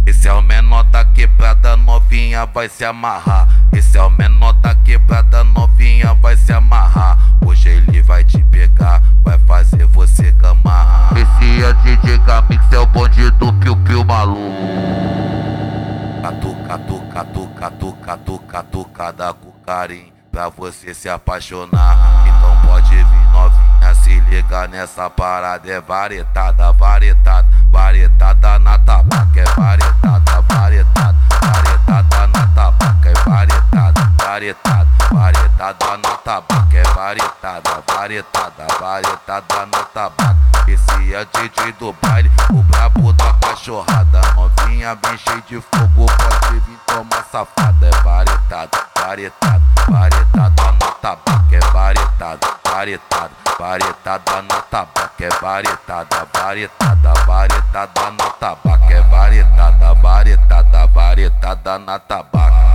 Esse é o menor da quebrada, novinha vai se amarrar. Esse é o menor da quebrada, novinha vai se amarrar. Hoje ele vai te pegar, vai fazer você gamar. Esse é DJ Gamix, é o bonde do piu-piu maluco. Catucada com carinho, pra você se apaixonar. Então pode vir novinha, se liga nessa parada. É varetada, varetada, varetada na tabaca. É varetada, varetada, varetada na tabaca. É varetada, varetada, varetada na tabaca. É varetada, varetada, varetada na tabaca. Esse é DJ do baile, o brabo da cachorrada. Novinha bem cheio de fogo, pode vir tomar safada. É varetada, varetada, varetada na tabaca. É varetada, varetada, varetada na tabaca. É varetada, varetada, varetada na tabaca. É varetada, varetada, varetada na tabaca.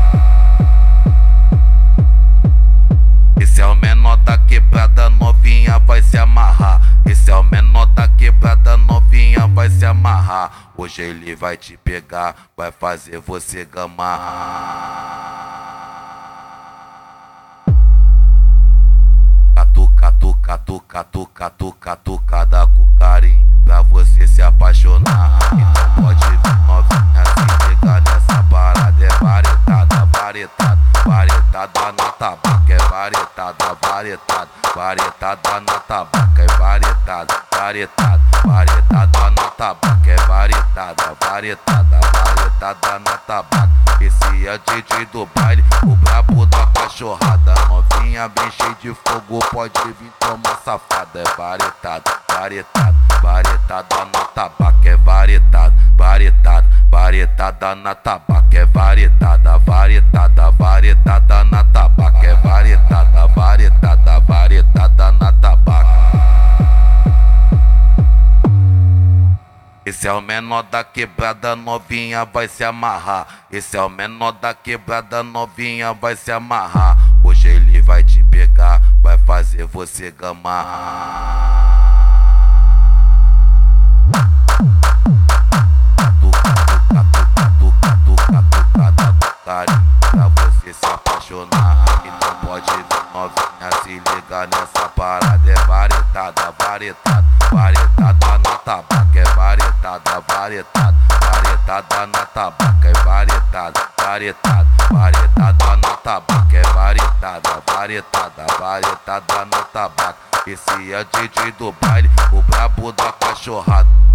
Esse é o menor da quebrada, novinha vai se amarrar. Esse é o menor da quebrada, novinha vai se amarrar. Hoje ele vai te pegar, vai fazer você gamar. Catucada com carinho, pra você se apaixonar. Então pode vir novinha, se liga nessa parada. É varetada, varetada, varetada na tabaca. É varetada, varetada, varetada na tabaca. É varetada, varetada, varetada na tabaca. É varetada, varetada, varetada na tabaca. Esse é DJ do baile, o brabo da cachorrada. Novinha bem cheio de fogo, pode vir tomar safada. É varetada, varetada, varetada na tabaca. É varetada, varetada, varetada na tabaca. É varetada, varetada, varetada na tabaca. É varetada, varetada, varetada na tabaca. Esse é o menor da quebrada, novinha vai se amarrar. Esse é o menor da quebrada, novinha vai se amarrar. Hoje ele vai te pegar, vai fazer você gamar. Catucada com carinho, pra você se apaixonar. Então pode vir novinha, se liga nessa parada. É varetada, varetada, varetada na tabaca. É varetada, varetada, varetada na tabaca. É varetada, varetada, varetada na tabaca. É varetada, varetada, varetada na tabaca. Esse é DJ do baile, o brabo da cachorrada.